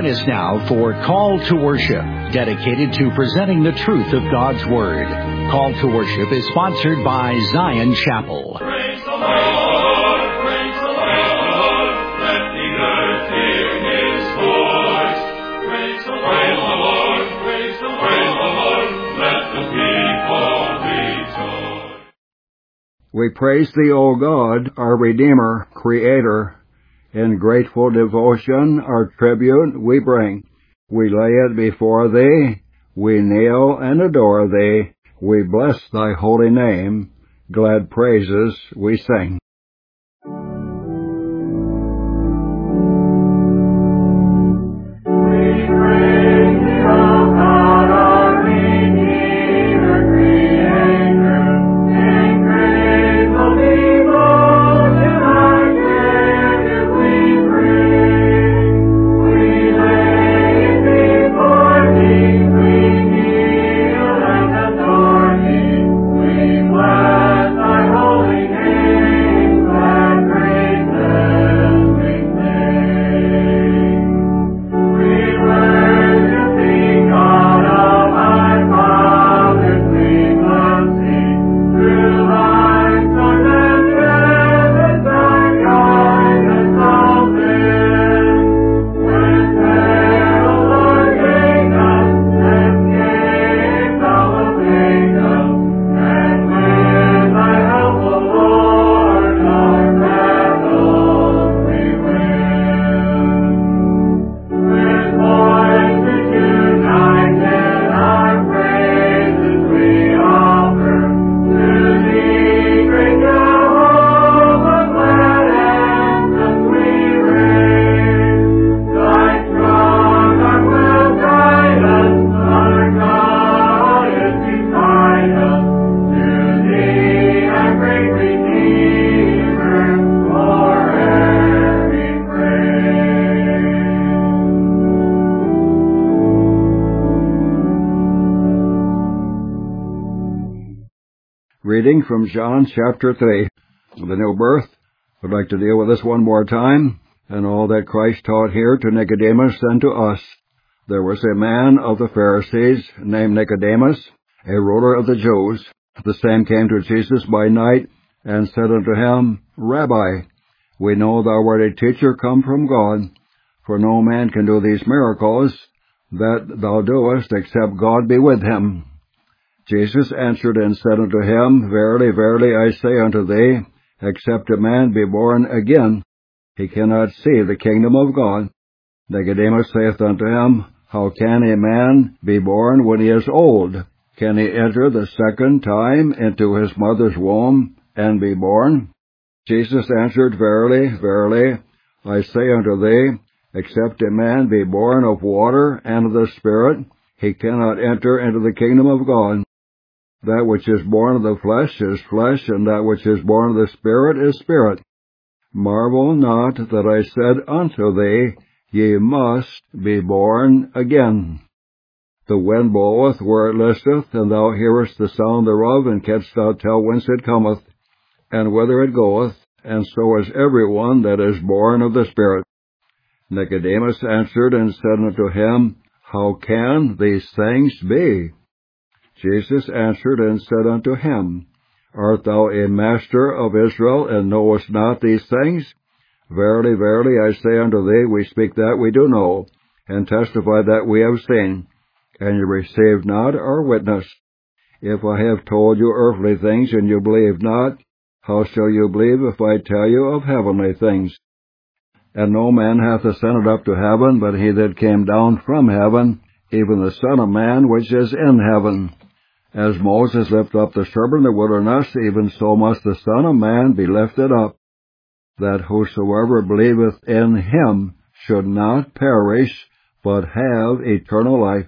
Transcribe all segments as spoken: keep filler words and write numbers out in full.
Join us now for Call to Worship, dedicated to presenting the truth of God's Word. Call to Worship is sponsored by Zion Chapel. Praise the Lord, praise the Lord, let the earth hear His voice. Praise the Lord, praise the Lord, let the people rejoice. We praise Thee, O God, our Redeemer, Creator. In grateful devotion our tribute we bring. We lay it before Thee, we kneel and adore Thee. We bless Thy holy name, glad praises we sing. Reading from John chapter three, the new birth. I'd like to deal with this one more time, and all that Christ taught here to Nicodemus and to us. There was a man of the Pharisees named Nicodemus, a ruler of the Jews. The same came to Jesus by night, and said unto him, Rabbi, we know thou art a teacher come from God, for no man can do these miracles that thou doest, except God be with him. Jesus answered and said unto him, Verily, verily, I say unto thee, except a man be born again, he cannot see the kingdom of God. Nicodemus saith unto him, How can a man be born when he is old? Can he enter the second time into his mother's womb and be born? Jesus answered, Verily, verily, I say unto thee, except a man be born of water and of the Spirit, he cannot enter into the kingdom of God. That which is born of the flesh is flesh, and that which is born of the Spirit is spirit. Marvel not that I said unto thee, Ye must be born again. The wind bloweth where it listeth, and thou hearest the sound thereof, and canst not tell whence it cometh, and whither it goeth, and so is every one that is born of the Spirit. Nicodemus answered and said unto him, How can these things be? Jesus answered and said unto him, Art thou a master of Israel, and knowest not these things? Verily, verily, I say unto thee, we speak that we do know, and testify that we have seen, and you receive not our witness. If I have told you earthly things, and you believe not, how shall you believe if I tell you of heavenly things? And no man hath ascended up to heaven, but he that came down from heaven, even the Son of Man which is in heaven. As Moses lifted up the serpent in the wilderness, even so must the Son of Man be lifted up, that whosoever believeth in him should not perish, but have eternal life.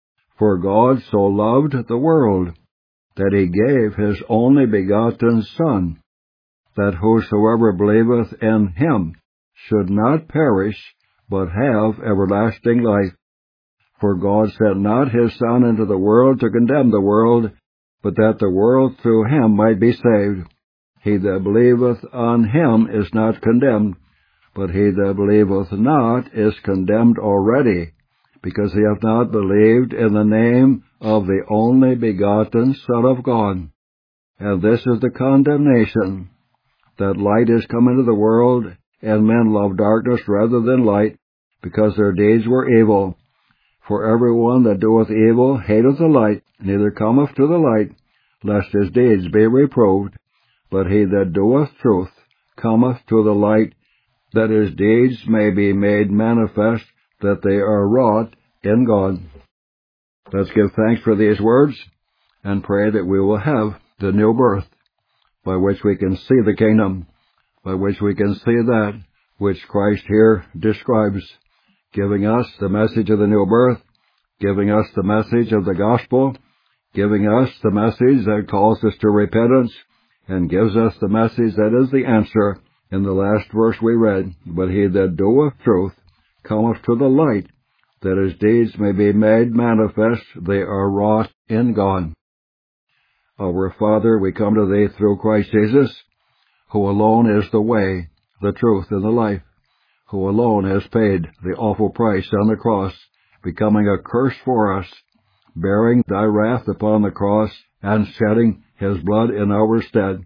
For God so loved the world, that he gave his only begotten Son, that whosoever believeth in him should not perish, but have everlasting life. For God sent not his Son into the world to condemn the world, but that the world through him might be saved. He that believeth on him is not condemned, But he that believeth not is condemned already, because he hath not believed in the name of the only begotten Son of God. And this is the condemnation, that light is come into the world, and men love darkness rather than light, because their deeds were evil. For every one that doeth evil hateth the light, neither cometh to the light, lest his deeds be reproved. But he that doeth truth cometh to the light, that his deeds may be made manifest, that they are wrought in God. Let's give thanks for these words, and pray that we will have the new birth, by which we can see the kingdom, by which we can see that which Christ here describes, giving us the message of the new birth, giving us the message of the gospel, giving us the message that calls us to repentance, and gives us the message that is the answer in the last verse we read. But he that doeth truth cometh to the light, that his deeds may be made manifest, they are wrought in God. Our Father, we come to Thee through Christ Jesus, who alone is the way, the truth, and the life, who alone has paid the awful price on the cross, becoming a curse for us, bearing Thy wrath upon the cross, and shedding His blood in our stead,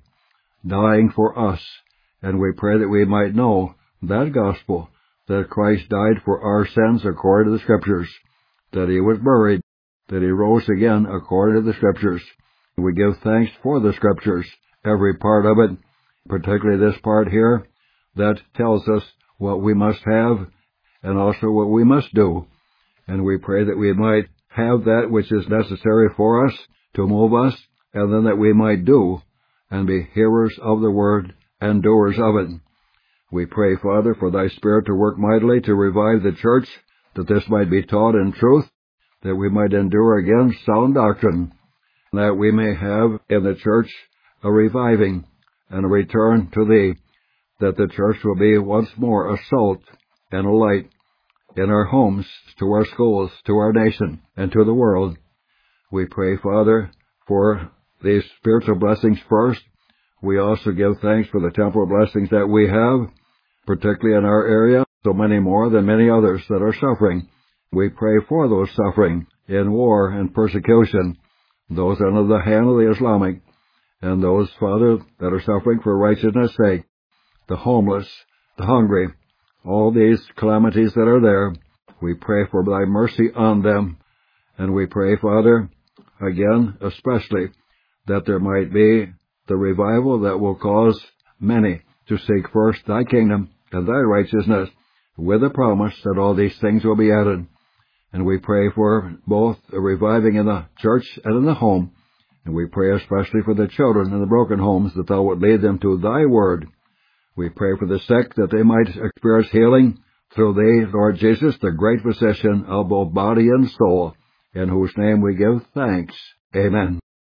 dying for us. And we pray that we might know that gospel, that Christ died for our sins according to the Scriptures, that He was buried, that He rose again according to the Scriptures. We give thanks for the Scriptures, every part of it, particularly this part here, that tells us what we must have and also what we must do. And we pray that we might have that which is necessary for us to move us, and then that we might do and be hearers of the word and doers of it. We pray, Father, for Thy Spirit to work mightily to revive the church, that this might be taught in truth, that we might endure again sound doctrine, that we may have in the church a reviving and a return to Thee, that the church will be once more a salt and a light in our homes, to our schools, to our nation, and to the world. We pray, Father, for these spiritual blessings first. We also give thanks for the temporal blessings that we have, particularly in our area, so many more than many others that are suffering. We pray for those suffering in war and persecution, those under the hand of the Islamic, and those, Father, that are suffering for righteousness' sake, the homeless, the hungry, all these calamities that are there. We pray for Thy mercy on them, and we pray, Father, again, especially, that there might be the revival that will cause many to seek first Thy kingdom and Thy righteousness, with the promise that all these things will be added. And we pray for both a reviving in the church and in the home, and we pray especially for the children in the broken homes, that Thou would lead them to Thy word. We pray for the sick, that they might experience healing through Thee, Lord Jesus, the great physician of both body and soul, in whose name we give thanks. Amen.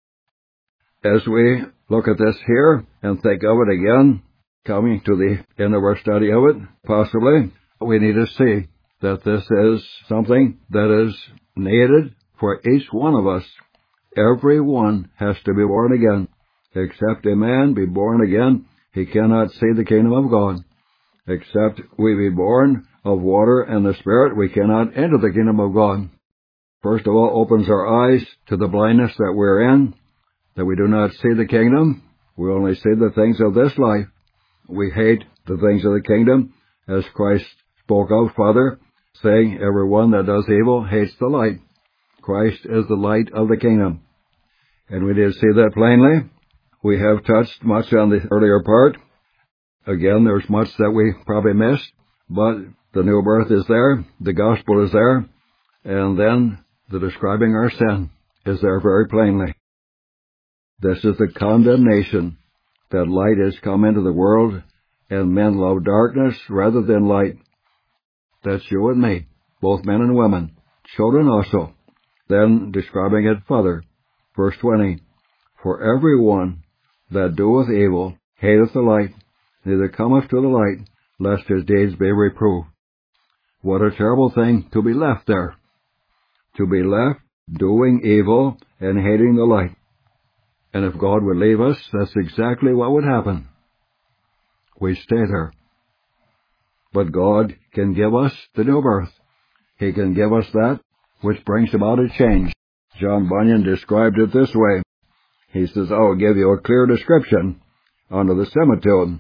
As we look at this here and think of it again, coming to the end of our study of it, possibly, we need to see that this is something that is needed for each one of us. Every one has to be born again. Except a man be born again, he cannot see the kingdom of God. Except we be born of water and the Spirit, we cannot enter the kingdom of God. First of all, opens our eyes to the blindness that we're in, that we do not see the kingdom. We only see the things of this life. We hate the things of the kingdom, as Christ spoke of, Father, saying, every one that does evil hates the light. Christ is the light of the kingdom. And we did see that plainly. We have touched much on the earlier part. Again, there's much that we probably missed, but the new birth is there, the gospel is there, and then the describing our sin is there very plainly. This is the condemnation, that light has come into the world, and men love darkness rather than light. That's you and me, both men and women, children also. Then describing it further, verse twenty, for every one that doeth evil hateth the light, neither cometh to the light, lest his deeds be reproved. What a terrible thing to be left there. To be left doing evil and hating the light. And if God would leave us, that's exactly what would happen. We stay there. But God can give us the new birth. He can give us that which brings about a change. John Bunyan described it this way. He says, I will give you a clear description under the similitude.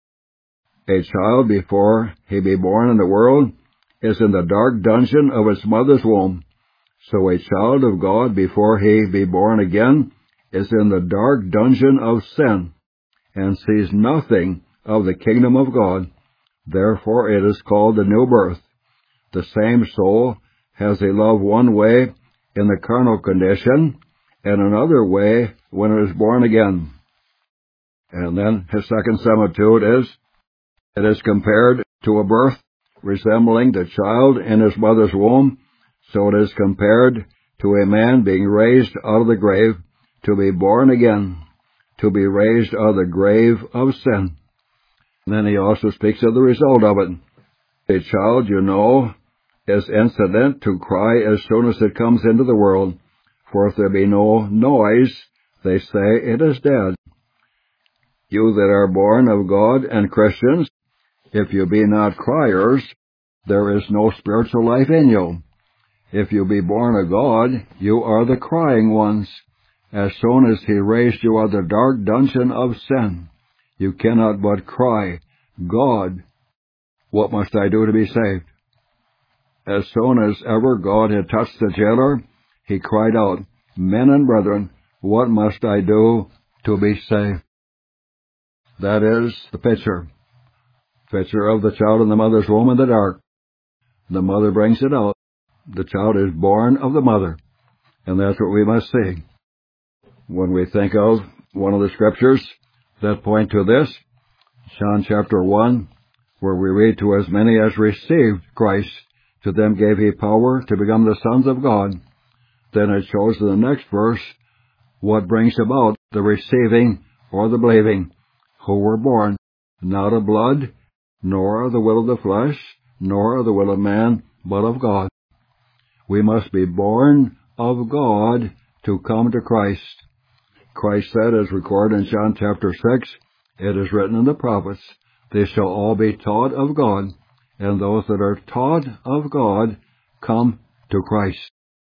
A child, before he be born in the world, is in the dark dungeon of its mother's womb. So a child of God, before he be born again, is in the dark dungeon of sin, and sees nothing of the kingdom of God. Therefore it is called the new birth. The same soul has a love one way in the carnal condition, and another way when it is born again. And then his second similitude is, it is compared to a birth resembling the child in his mother's womb, so it is compared to a man being raised out of the grave, to be born again, to be raised out of the grave of sin. And then he also speaks of the result of it. A child, you know, is incident to cry as soon as it comes into the world, for if there be no noise, they say it is dead. You that are born of God and Christians, if you be not criers, there is no spiritual life in you. If you be born of God, you are the crying ones. As soon as he raised you out of the dark dungeon of sin, you cannot but cry, God, what must I do to be saved? As soon as ever God had touched the jailer, he cried out, Men and brethren, what must I do to be saved? That is the picture. Picture of the child in the mother's womb in the dark. The mother brings it out. The child is born of the mother. And that's what we must see. When we think of one of the scriptures that point to this, John chapter one, where we read, To as many as received Christ, to them gave he power to become the sons of God. Then it shows in the next verse what brings about the receiving or the believing, who were born, not of blood, nor of the will of the flesh, nor of the will of man, but of God. We must be born of God to come to Christ. Christ said, as recorded in John chapter six, It is written in the prophets, They shall all be taught of God, and those that are taught of God come to Christ.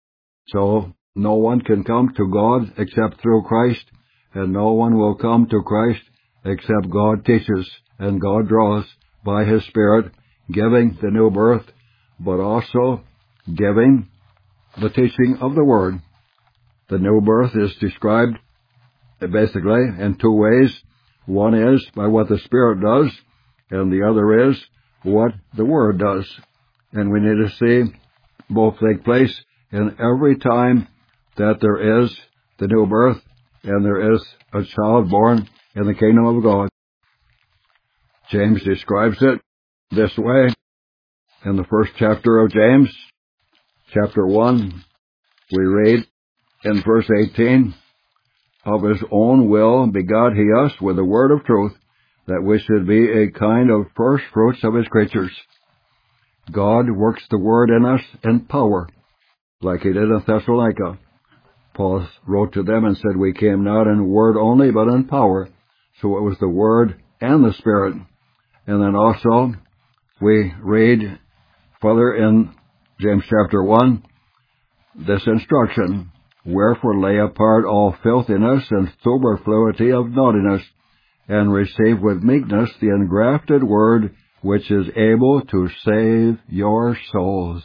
So, no one can come to God except through Christ, and no one will come to Christ except God teaches and God draws by His Spirit, giving the new birth, but also giving the teaching of the Word. The new birth is described basically in two ways. One is by what the Spirit does, and the other is what the Word does. And we need to see both take place in every time that there is the new birth and there is a child born in the kingdom of God. James describes it this way in the first chapter of James, chapter one. We read in verse eighteen, Of his own will begot he us with the word of truth, that we should be a kind of first fruits of his creatures. God works the word in us in power, like he did in Thessalonica. Paul wrote to them and said, We came not in word only, but in power. So it was the word and the Spirit. And then also, we read further in James chapter one, this instruction, Wherefore lay apart all filthiness and superfluity of naughtiness, and receive with meekness the engrafted word, which is able to save your souls.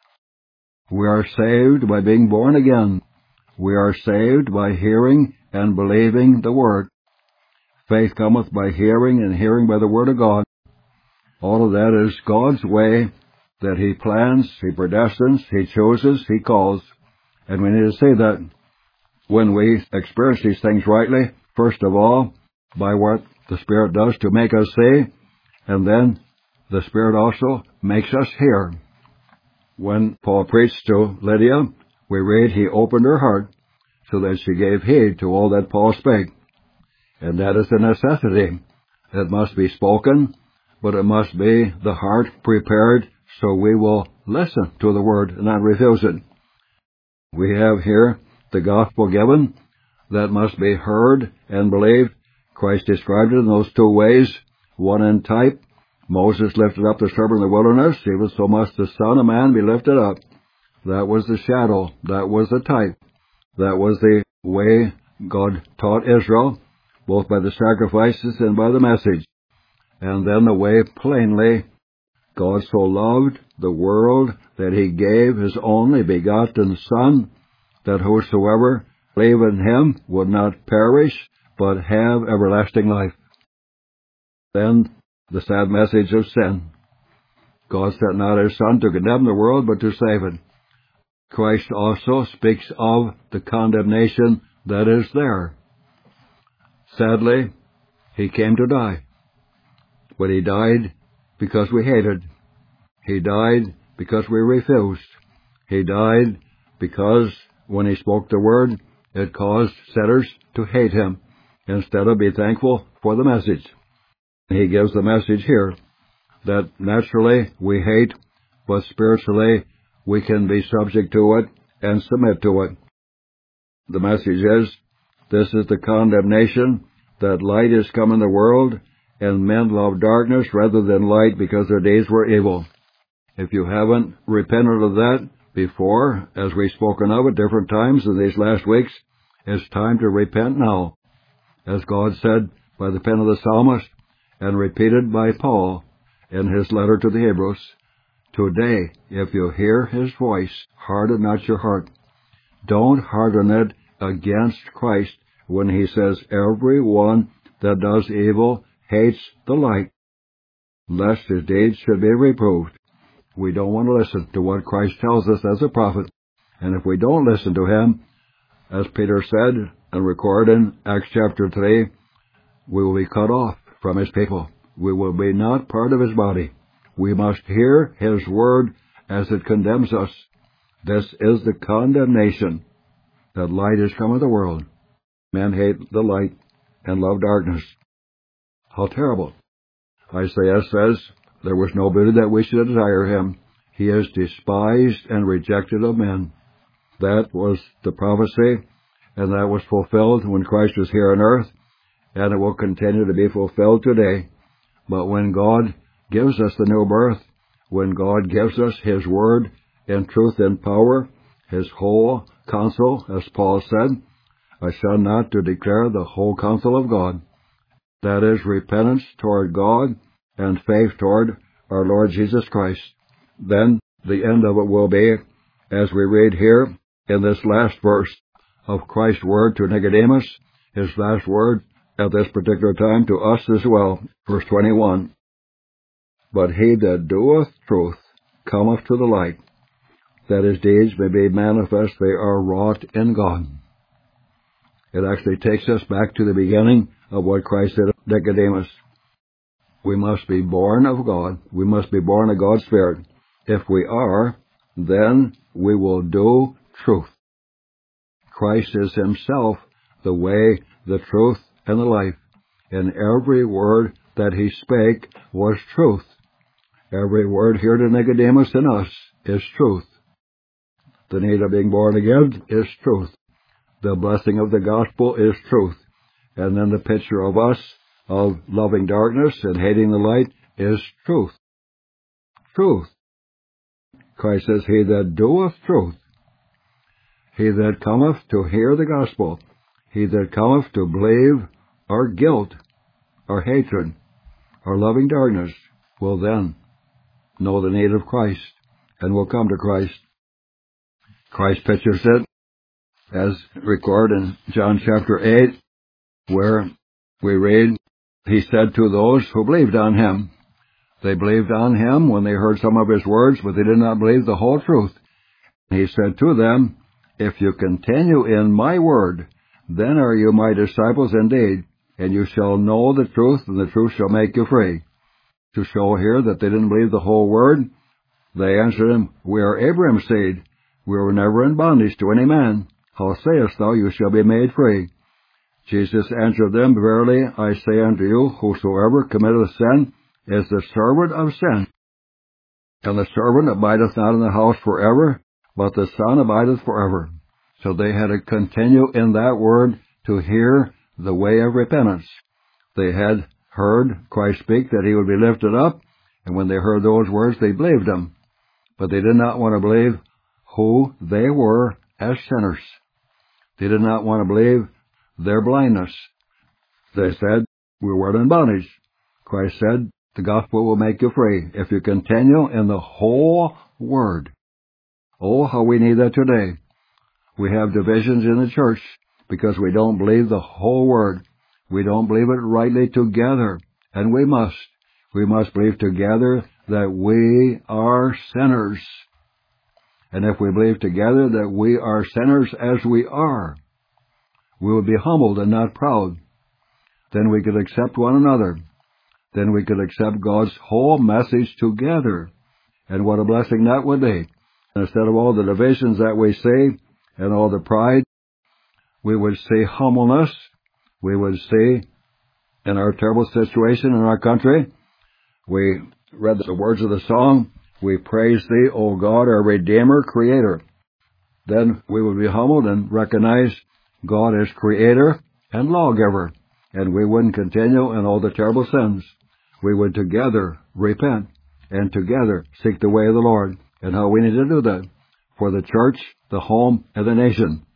We are saved by being born again. We are saved by hearing and believing the Word. Faith cometh by hearing, and hearing by the Word of God. All of that is God's way that He plans, He predestines, He chooses, He calls. And we need to see that when we experience these things rightly, first of all, by what the Spirit does to make us see, and then the Spirit also makes us hear. When Paul preached to Lydia, we read he opened her heart so that she gave heed to all that Paul spake. And that is a necessity. It must be spoken, but it must be the heart prepared so we will listen to the word and not refuse it. We have here the gospel given that must be heard and believed. Christ described it in those two ways, one in type, Moses lifted up the serpent in the wilderness, even so must the Son of Man be lifted up. That was the shadow. That was the type. That was the way God taught Israel, both by the sacrifices and by the message. And then the way plainly, God so loved the world that he gave his only begotten Son, that whosoever believe in him would not perish, but have everlasting life. Then the sad message of sin. God sent not his Son to condemn the world, but to save it. Christ also speaks of the condemnation that is there. Sadly, he came to die. But he died because we hated. He died because we refused. He died because when he spoke the word, it caused sinners to hate him instead of be thankful for the message. He gives the message here that naturally we hate, but spiritually we can be subject to it and submit to it. The message is, this is the condemnation, that light is come in the world, and men love darkness rather than light because their days were evil. If you haven't repented of that before, as we've spoken of at different times in these last weeks, it's time to repent now. As God said by the pen of the psalmist, and repeated by Paul in his letter to the Hebrews, today, if you hear his voice, harden not your heart. Don't harden it against Christ when he says, every one that does evil hates the light, lest his deeds should be reproved. We don't want to listen to what Christ tells us as a prophet. And if we don't listen to him, as Peter said and recorded in Acts chapter three, we will be cut off from his people. We will be not part of his body. We must hear his word as it condemns us. This is the condemnation, that light is come into the world. Men hate the light and love darkness. How terrible. Isaiah says, there was no beauty that we should desire him. He is despised and rejected of men. That was the prophecy, and that was fulfilled when Christ was here on earth, and it will continue to be fulfilled today. But when God gives us the new birth, when God gives us his word in truth and power, his whole counsel, as Paul said, I shall not to declare the whole counsel of God. That is repentance toward God and faith toward our Lord Jesus Christ. Then the end of it will be, as we read here in this last verse of Christ's word to Nicodemus, his last word at this particular time to us as well. Verse twenty-one, but he that doeth truth cometh to the light, that his deeds may be manifest they are wrought in God. It actually takes us back to the beginning of what Christ said to Nicodemus. We must be born of God. We must be born of God's Spirit. If we are, then we will do truth. Christ is himself the way, the truth, and the life. And every word that he spake was truth. Every word here to Nicodemus and us is truth. The need of being born again is truth. The blessing of the gospel is truth. And then the picture of us of loving darkness and hating the light is truth. Truth. Christ says, he that doeth truth, he that cometh to hear the gospel, he that cometh to believe our guilt, our hatred, our loving darkness, will then know the need of Christ and will come to Christ. Christ pictures it as recorded in John chapter eight, where we read, he said to those who believed on him. They believed on him when they heard some of his words, but they did not believe the whole truth. He said to them, if you continue in my word, then are you my disciples indeed, and you shall know the truth, and the truth shall make you free. To show here that they didn't believe the whole word, they answered him, we are Abraham's seed. We were never in bondage to any man. How sayest thou, you shall be made free? Jesus answered them, verily I say unto you, whosoever committeth sin is the servant of sin. And the servant abideth not in the house forever, but the Son abideth forever. So they had to continue in that word to hear the way of repentance. They had heard Christ speak that he would be lifted up, And when they heard those words, they believed them. But they did not want to believe who they were as sinners. They did not want to believe their blindness. They said, we were in bondage. Christ said, the gospel will make you free if you continue in the whole word. Oh, how we need that today. We have divisions in the church because we don't believe the whole word. We don't believe it rightly together. And we must. We must believe together that we are sinners. And if we believe together that we are sinners as we are, we will be humbled and not proud. Then we could accept one another. Then we could accept God's whole message together. And what a blessing that would be. Instead of all the divisions that we see and all the pride, we would see humbleness. We would see in our terrible situation in our country. We read the words of the song, we praise Thee, O God, our Redeemer, Creator. Then we would be humbled and recognize God as Creator and Lawgiver. And we wouldn't continue in all the terrible sins. We would together repent and together seek the way of the Lord. And how we need to do that for the church, the home, and the nation.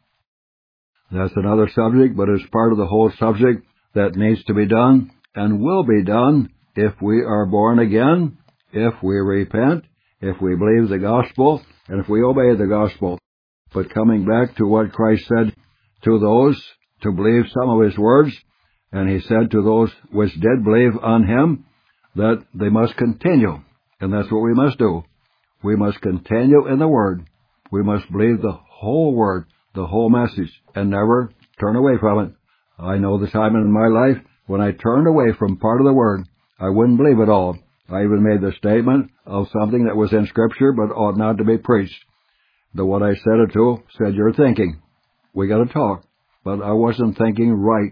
That's another subject, but it's part of the whole subject that needs to be done and will be done if we are born again, if we repent, if we believe the gospel, and if we obey the gospel. But coming back to what Christ said to those to believe some of His words, and He said to those which did believe on Him that they must continue, and that's what we must do. We must continue in the Word. We must believe the whole Word, the whole message, and never turn away from it. I know the time in my life when I turned away from part of the Word. I wouldn't believe it all. I even made the statement of something that was in Scripture but ought not to be preached. The one I said it to said, you're thinking. We got to talk. But I wasn't thinking right.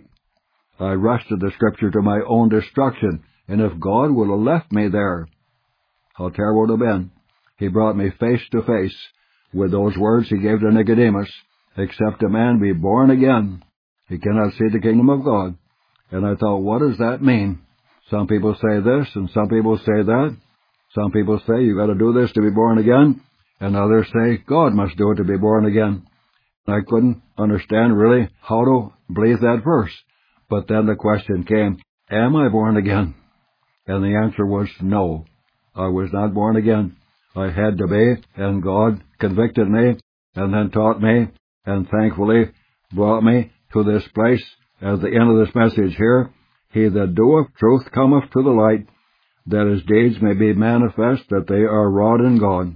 I rushed to the Scripture to my own destruction. And if God would have left me there, how terrible it would have been. He brought me face to face with those words He gave to Nicodemus, except a man be born again, he cannot see the kingdom of God. And I thought, what does that mean? Some people say this, and some people say that. Some people say you got to do this to be born again, and others say God must do it to be born again. I couldn't understand really how to believe that verse. But then the question came, am I born again? And the answer was no. I was not born again. I had to be, and God convicted me, and then taught me, and thankfully brought me to this place. At the end of this message here, he that doeth truth cometh to the light, that his deeds may be manifest, that they are wrought in God.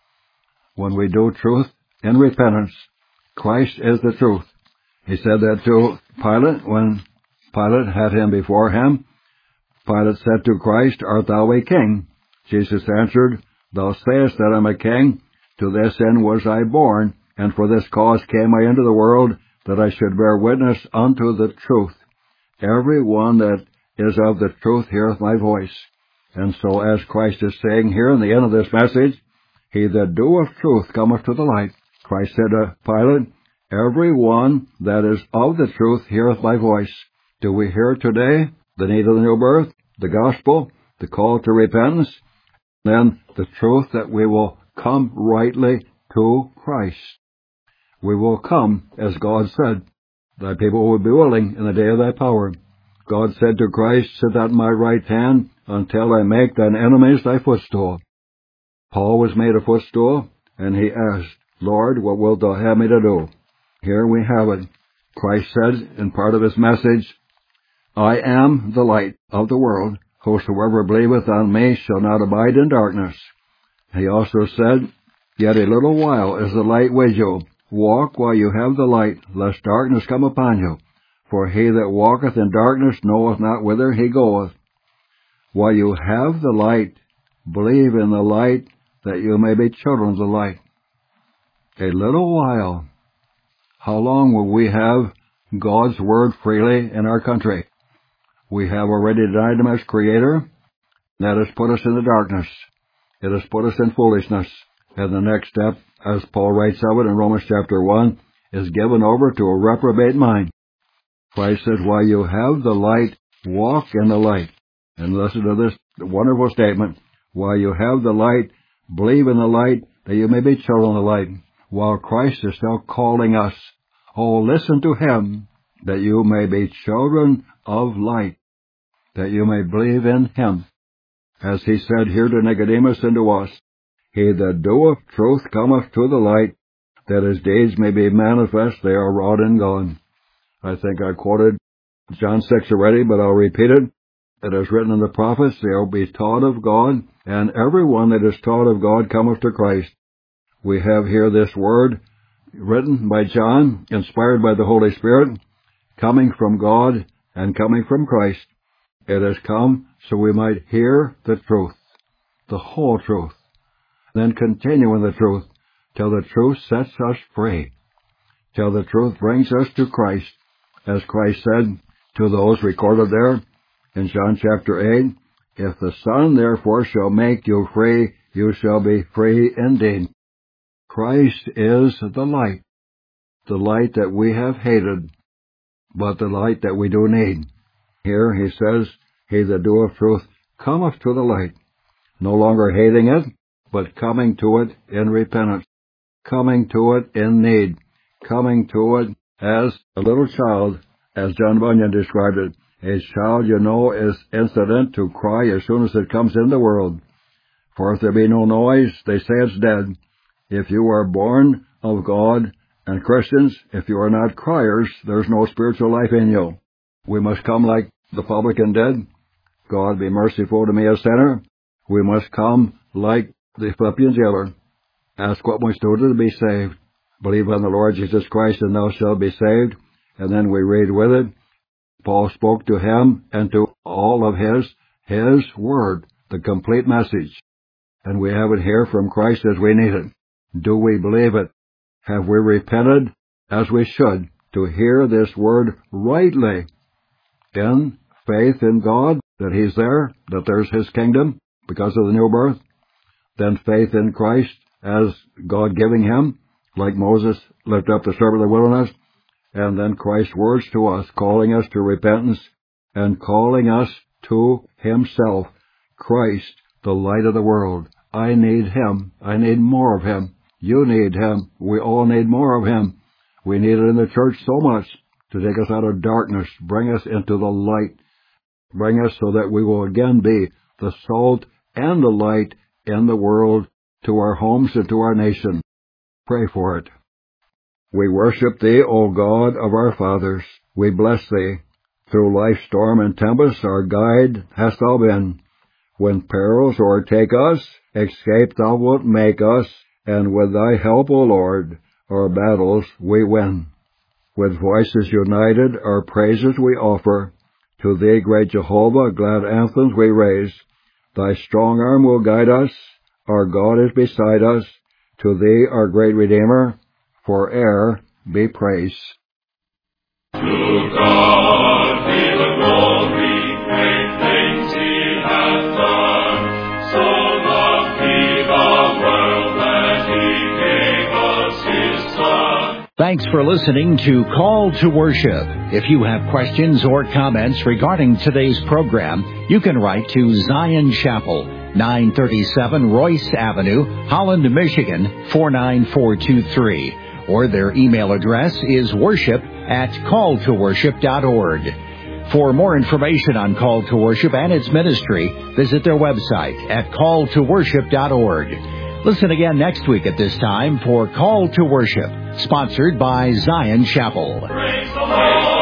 When we do truth in repentance, Christ is the truth. He said that to Pilate when Pilate had him before him. Pilate said to Christ, art thou a king? Jesus answered, thou sayest that I am a king. To this end was I born, and for this cause came I into the world, that I should bear witness unto the truth. Every one that is of the truth heareth my voice. And so as Christ is saying here in the end of this message, he that doeth truth cometh to the light. Christ said to Pilate, every one that is of the truth heareth my voice. Do we hear today the need of the new birth, the gospel, the call to repentance, then the truth that we will come rightly to Christ? We will come, as God said, thy people will be willing in the day of thy power. God said to Christ, sit at my right hand until I make thine enemies thy footstool. Paul was made a footstool, and he asked, Lord, what wilt thou have me to do? Here we have it. Christ said in part of his message, I am the light of the world. Whosoever believeth on me shall not abide in darkness. He also said, yet a little while is the light with you. Walk while you have the light, lest darkness come upon you. For he that walketh in darkness knoweth not whither he goeth. While you have the light, believe in the light, that you may be children of the light. A little while. How long will we have God's word freely in our country? We have already denied him as creator. That has put us in the darkness. It has put us in foolishness. And the next step, as Paul writes of it in Romans chapter one, is given over to a reprobate mind. Christ says, while you have the light, walk in the light. And listen to this wonderful statement. While you have the light, believe in the light, that you may be children of the light, while Christ is still calling us. Oh, listen to Him, that you may be children of light, that you may believe in Him. As He said here to Nicodemus and to us, He that doeth truth cometh to the light, that His deeds may be manifest, they are wrought in God. I think I quoted John six already, but I'll repeat it. It is written in the prophets, they will be taught of God, and everyone that is taught of God cometh to Christ. We have here this word written by John, inspired by the Holy Spirit, coming from God and coming from Christ. It has come so we might hear the truth, the whole truth, then continue in the truth till the truth sets us free, till the truth brings us to Christ, as Christ said to those recorded there in John chapter eight, if the Son therefore shall make you free, you shall be free indeed. Christ is the light, the light that we have hated, but the light that we do need. Here he says, he that doeth truth cometh to the light, no longer hating it, but coming to it in repentance, coming to it in need, coming to it as a little child, as John Bunyan described it. A child, you know, is incident to cry as soon as it comes in the world. For if there be no noise, they say it's dead. If you are born of God, and Christians, if you are not criers, there's no spiritual life in you. We must come like the publican did. God be merciful to me, a sinner. We must come like the Philippian jailer. Ask what must do to be saved. Believe on the Lord Jesus Christ, and thou shalt be saved. And then we read with it, Paul spoke to him and to all of his, his word, the complete message. And we have it here from Christ as we need it. Do we believe it? Have we repented as we should to hear this word rightly in faith in God, that He's there, that there's His kingdom because of the new birth? Then faith in Christ as God giving Him, like Moses lifted up the serpent of the wilderness, and then Christ's words to us, calling us to repentance and calling us to Himself. Christ, the light of the world. I need Him. I need more of Him. You need Him. We all need more of Him. We need it in the church so much to take us out of darkness, bring us into the light, bring us so that we will again be the salt and the light in the world, to our homes and to our nation. Pray for it. We worship Thee, O God of our fathers. We bless Thee. Through life's storm and tempest, our guide hast Thou been. When perils o'ertake us, escape Thou wilt make us, and with Thy help, O Lord, our battles we win. With voices united, our praises we offer. To Thee, great Jehovah, glad anthems we raise. Thy strong arm will guide us. Our God is beside us. To Thee, our great Redeemer, fore'er be praise. To God be the glory, great things He hath done. So loved He the world that He gave us His Son. Thanks for listening to Call to Worship. If you have questions or comments regarding today's program, you can write to Zion Chapel, nine thirty-seven Royce Avenue, Holland, Michigan, four nine four two three. Or their email address is worship at call to worship dot org. For more information on Call to Worship and its ministry, visit their website at call to worship dot org. Listen again next week at this time for Call to Worship, sponsored by Zion Chapel. Praise the Lord.